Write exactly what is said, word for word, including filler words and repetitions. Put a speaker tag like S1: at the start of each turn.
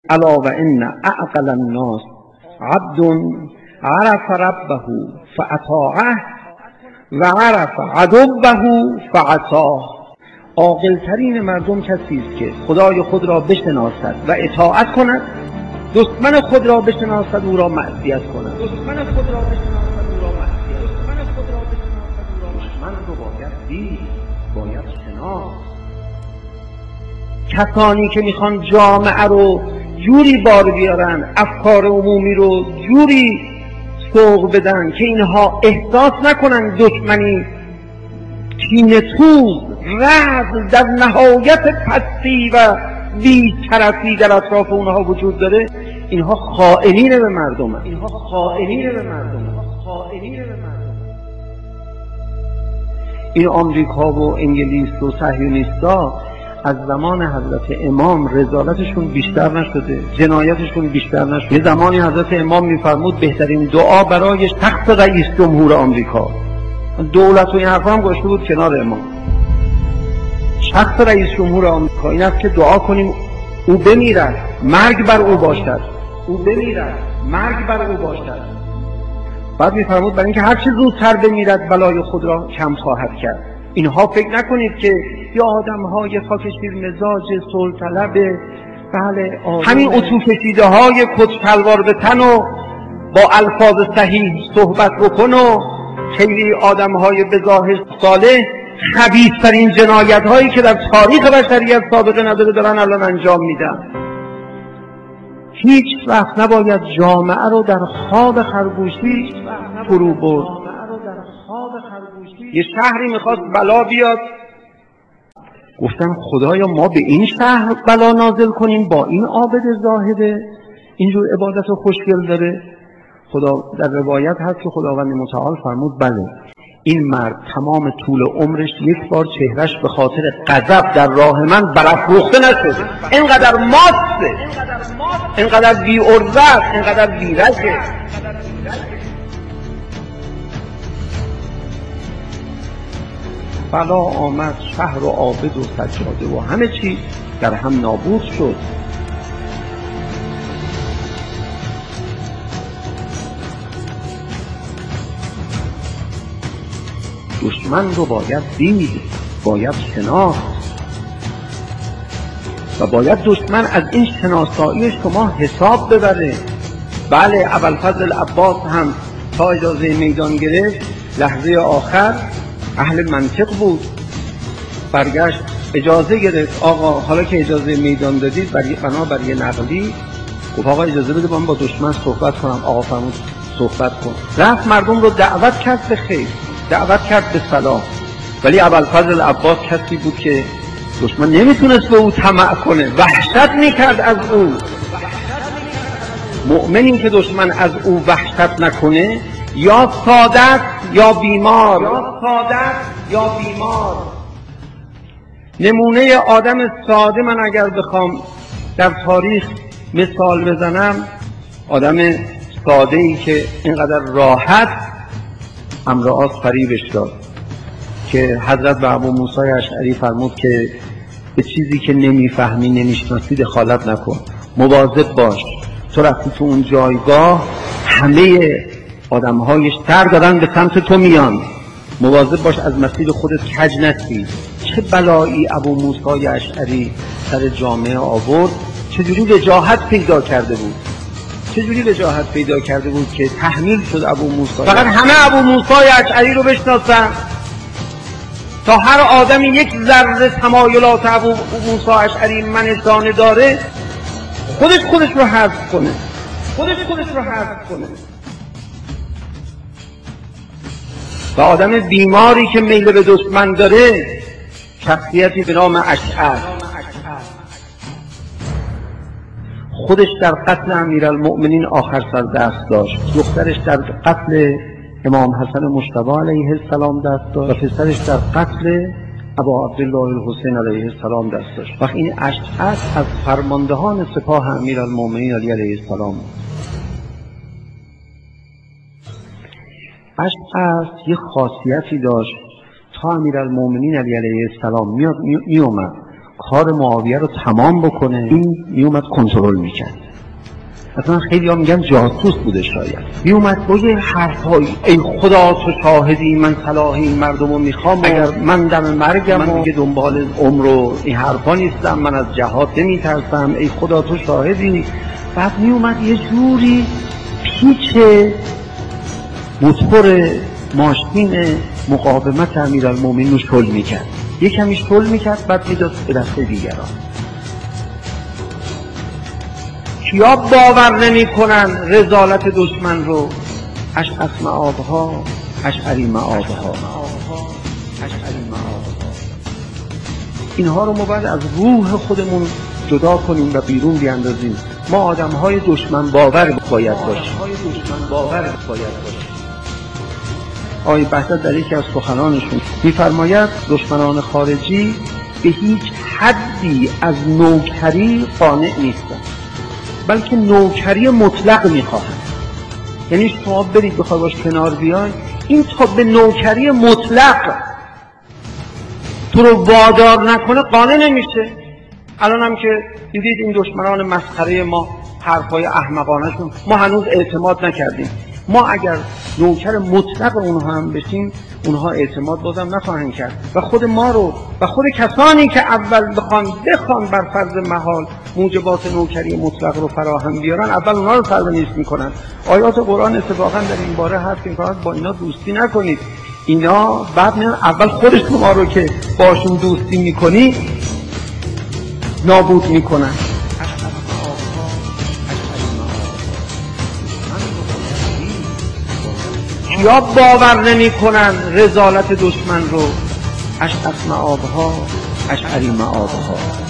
S1: الا و ان اعقل الناس عبد عرف ربه فاطاعه و عرف عدوه فعصاه. عاقل‌ترین مردم کسی است که خدای خود را بشناسد و اطاعت کند، دشمن خود را بشناسد او را معصیت کند. دشمن خود را بشناسد او را معصیت دشمن خود را بشناسد او را دشمن رو باید دید، باید شناخت. کسانی که میخوان جامعه رو جوری بار بیارن، افکار عمومی رو جوری سوق بدن که اینها احساس نکنن دشمنی کینه‌توز، رعد در نهایت پستی و بی‌طرفی در اطراف اونها وجود داره، اینها خائنین به مردم هست. اینها خائنین به مردم هست. خائنین به مردم. این آمریکا و انگلیس و صهیونیست‌ها از زمان حضرت امام رذالتشون بیشتر نشده، جنایتشون بیشتر نشده. یه زمانی حضرت امام میفرمود بهترین دعا برایش تخت رئیس جمهور آمریکا. دولت و این حرفا هم گذاشته بود کنار امام. تخت رئیس جمهور آمریکا این است که دعا کنیم او بمیرد، مرگ بر او باشد. او بمیرد، مرگ بر او باشد. بعد میفرمود برای اینکه هر چه زودتر بمیرد بلای خود را کم خواهد کرد. اینها فکر نکنید که یا آدم‌های خاکشیر مزاج صلح طلب، بله همین اتو کشیده های کت شلوار به تن و با الفاظ صحیح صحبت بکن و خیلی آدم‌های به ظاهر صالح، خبیث‌ترین جنایت‌هایی که در تاریخ بشریت سابقه نداره دارن الان انجام میدن. هیچ وقت نباید جامعه رو در خواب خرگوشی فرو برد. یه شهری میخواد بلا بیاد، گفتن خدایا ما به این شهر بلا نازل کنیم با این عابد زاهده اینجور عبادت و خوشگل داره. خدا در روایت هست که خداوند متعال فرمود بله این مرد تمام طول عمرش یک بار چهرش به خاطر غضب در راه من برافروخته نشد. اینقدر ماسته، اینقدر بی ارزه، اینقدر بی رجه. بلا آمد، شهر و عابد و سجاده و همه چی در هم نابود شد. دشمن رو باید دید، باید شناخت و باید دشمن از این شناسایی شما حساب ببره. بله ابوالفضل عباس هم تا اجازه میدان گرفت لحظه آخر اهل منطق بود، برگشت اجازه گرفت آقا حالا که اجازه میدان دادید برای بنا برای نقلی، گفت آقا اجازه بده من با دشمن صحبت کنم. آقا فرمود صحبت کن. رفت مردم رو دعوت کرد به خیر، دعوت کرد به صلاح. ولی ابوالفضل عباس کسی بود که دشمن نمیتونست به او طمع کنه، وحشت میکرد از او. مؤمنی که دشمن از او وحشت نکنه یا ساده یا بیمار، یا ساده یا بیمار. نمونه آدم ساده من اگر بخوام در تاریخ مثال بزنم، آدم ساده ای که اینقدر راحت امر آس فریبش داد که حضرت به ابو موسی اشعری فرمود که به چیزی که نمیفهمی نمیشناسی دخالت نکن، مواظب باش. تو رفتی تو اون جایگاه همه آدم‌هایش سر دارن به سمت تو میان، مواظب باش از مسیر خودت کج نشی. چه بلایی ابو موسی اشعری سر جامعه آورد، چجوری وجاهت پیدا کرده بود، چجوری وجاهت پیدا کرده بود که تحمیل شد ابو موسی. فقط همه ابو موسی اشعری رو بشناسن تا هر آدمی یک ذره تمایلات ابو موسی اشعری منشانه داره خودش خودش رو حذف کنه، خودش خودش رو حذف کنه. و آدم بیماری که میل به دشمن داره شخصیتی به نام اشعر، خودش در قتل امیرالمؤمنین آخر سر دست داشت، دخترش در قتل امام حسن مجتبی علیه السلام دست داشت و پسرش در قتل ابا عبدالله الحسین علیه السلام دست داشت. وقت این اشعر از فرماندهان سپاه امیرالمؤمنین علی علیه السلام. اشعر یک خاصیتی داشت، تا امیرالمؤمنین علی علیه السلام میاد می اومد کار معاویه رو تمام بکنه، این میومد کنترل میکرد. مثلا خیلی ها میگن جاسوس بوده شاید، میومد با یه حرفایی ای خدا تو شاهدی من صلاح این مردم رو میخوام، اگر من دم مرگم من دیگه دنبال عمر و این حرفا نیستم، من از جهاد نمیترسم، ای خدا تو شاهدی. بعد میومد یه جوری پیچ موتور ماشین مقاومت امیرالمومنین رو شل میکرد، یه کمی شل میکرد بعد میداد به دست دیگران. کیا باور نمی کنن رذالت دشمن رو؟ اشعث مآبها، اشعری مآبها، اشعری مآبها. اینها رو ما باید از روح خودمون جدا کنیم و بیرون بیاندازیم. ما آدم‌های دشمن باور باید باشیم. دشمن باور باید باشیم. آقای بهزاد در یکی از سخنانشون می‌فرماید دشمنان خارجی به هیچ حدی از نوکری قانع نیستند، بلکه نوکری مطلق میخواهند. یعنی شما برید بخوای باش کنار بیای، این تا به نوکری مطلق تو رو وادار نکنه قانع نمیشه. الان هم که دیدید این دشمنان مسخره ما حرفای احمقانه‌شون، ما هنوز اعتماد نکردیم. ما اگر نوکر مطلق اونها هم بشیم، اونها اعتماد بازم نخواهند کرد و خود ما رو و خود کسانی که اول بخوان بخوان بر فرض محال موجبات نوکری مطلق رو فراهم بیارن، اول اونها رو فرض نیست میکنن. آیات قرآن اتفاقا در این باره هست که فقط با اینا دوستی نکنید، اینا بعد میان اول خود شما رو که باشون دوستی میکنی نابود میکنن. یا باور نمی کنن رذالت دشمن رو؟ اشعث مآبها، اشعری مآبها.